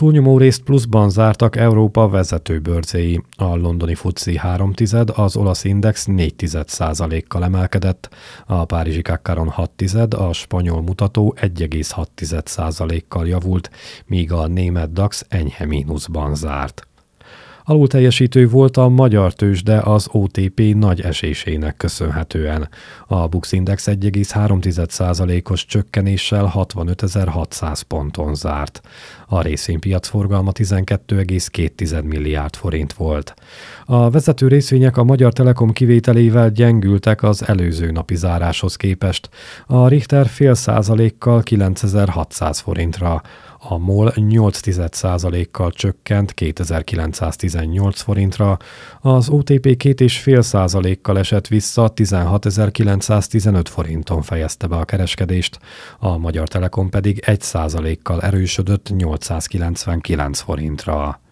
Túlnyomó részt pluszban zártak Európa vezető bőrzéi. A londoni FTSE 3, az olasz index 0,4%-kal emelkedett, a párizsi CAC 6, a spanyol mutató 1,6%-kal javult, míg a német DAX enyhe mínuszban zárt. Alulteljesítő volt a magyar tőzsde az OTP nagy esésének köszönhetően. A Bux Index 1,3%-os csökkenéssel 65.600 ponton zárt. A részvénypiac forgalma 12,2 milliárd forint volt. A vezető részvények a Magyar Telekom kivételével gyengültek az előző napi záráshoz képest. A Richter 0,5%-kal 9600 forintra, a MOL 0,8%-kal csökkent 2918 forintra, az OTP 2,5%-kal esett vissza 16.915 forinton fejezte be a kereskedést, a Magyar Telekom pedig 1%-kal erősödött 899 forintra.